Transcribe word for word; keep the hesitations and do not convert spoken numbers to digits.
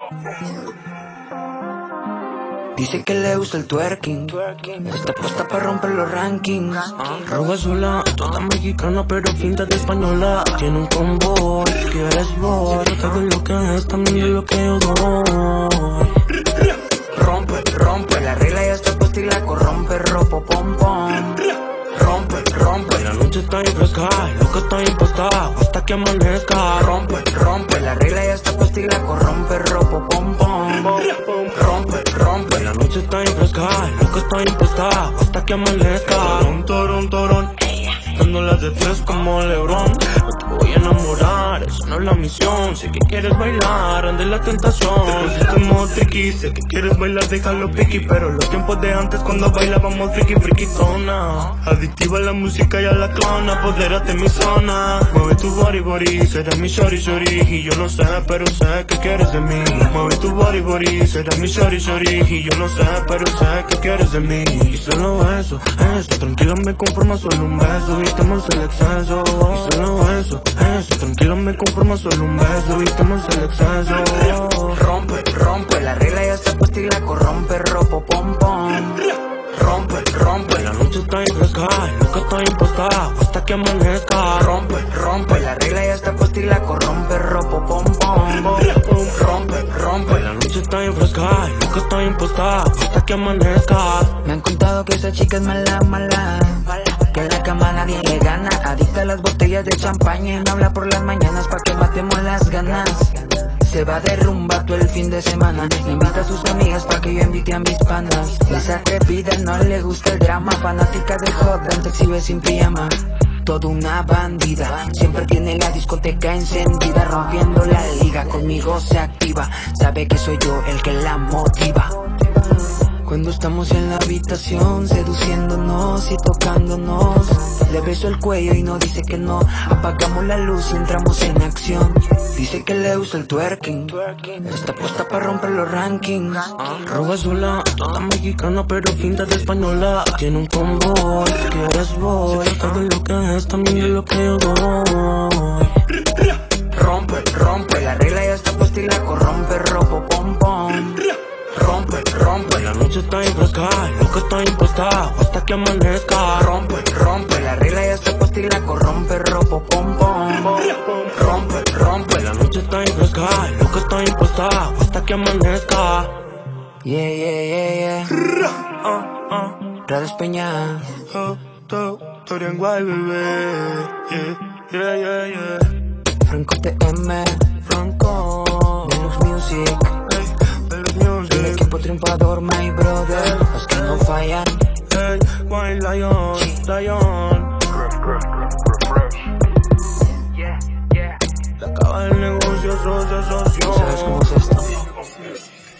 Dice que le gusta el twerking, está puesta para romper los rankings. Roba sola, toda mexicana pero finta de española. Tiene un combo, si quieres voy. Trata de lo que es, también de lo que yo doy. Rompe, rompe, la regla ya está puesta y la corrompe. Ropo, pom, pom. Rompe, rompe, La noche está bien fresca, lo que está impuesta, hasta que amanezca. rompe, rompe, la regla ya está puesta y la corrompe. Ropo, pom, pom. Rompe, rompe, La noche está bien fresca, lo que está impuesta, hasta que amanezca. Torón, torón, torón, dándolas de tres como Lebron. No te voy a enamorar, eso no es la misión. Sé que quieres bailar, ande la tentación. Te pusiste en modo tricky, sé que quieres bailar, déjalo piqui. Pero los tiempos de antes cuando bailábamos friki, friquitona. Adictiva a la música y a la clona, apodérate mi zona. Mueve tu body, body, será mi shorty, shorty. Y yo no sé, pero sé que quieres de mí. Mueve tu body, body, será mi shorty, shorty. Y yo no sé, pero sé que quieres de mí. Y solo eso, eso, tranquilo me conforma solo un beso. Evitemos el exceso. Y solo eso, eso, tranquilo me conforma solo un beso. Evitemos el exceso. rompe, rompe, la regla ya está puesta y la corrompe. Ropo, pom, pom. Rompe, rompe, La noche está bien fresca, lo que está impuesta, hasta que amanezca. rompe, rompe, la regla ya está puesta y la corrompe. Ropo, pom, pom. Rompe, rompe. La noche está bien fresca, lo que está impuesta, hasta que amanezca. Me han contado que esa chica es mala, mala, que en la cama nadie le gana. Adicta a las botellas de champaña y me habla por las mañanas pa' que matemos las ganas. Se va de rumba todo el fin de semana, invita a sus amigas pa' que yo invite a mis panas. Esa atrevida no le gusta el drama, fanática de hot dance, exhibe sin pijama. Toda una bandida, siempre tiene la discoteca encendida, rompiendo la liga, conmigo se activa, sabe que soy yo el que la motiva. Cuando estamos en la habitación, seduciéndonos y tocándonos, le beso el cuello y no dice que no. Apagamos la luz y entramos en acción. Dice que le gusta el twerking, está puesta para romper los rankings. Roba sola, toda mexicana pero finta de española. Tiene un combo, si quieres voy. Trata de lo que es, también de lo que yo doy. Rompe, rompe, la regla ya está puesta y la corrompe. Ropo, pom, pom. Rompe, rompe, La noche está bien fresca, lo que está impuesta, hasta que amanezca. rompe, rompe, la regla ya está puesta y la corrompe. Ropo, pom, pom. Rompe, rompe. La noche está bien fresca, lo que está impuesta, hasta que amanezca. Yeah, yeah, yeah, yeah. Ah, ah, Rades Peña. oh, to, Torian Guay, bebé. Yeah, yeah, yeah, yeah. Franco T M. Franco. Linux Music. Hey, el El music. equipo triunfador, my brother. Los que no fallan. Hey, Wine Lion, Lion. Se acaba el negocio, socio, socio. ¿Sabes cómo es esto?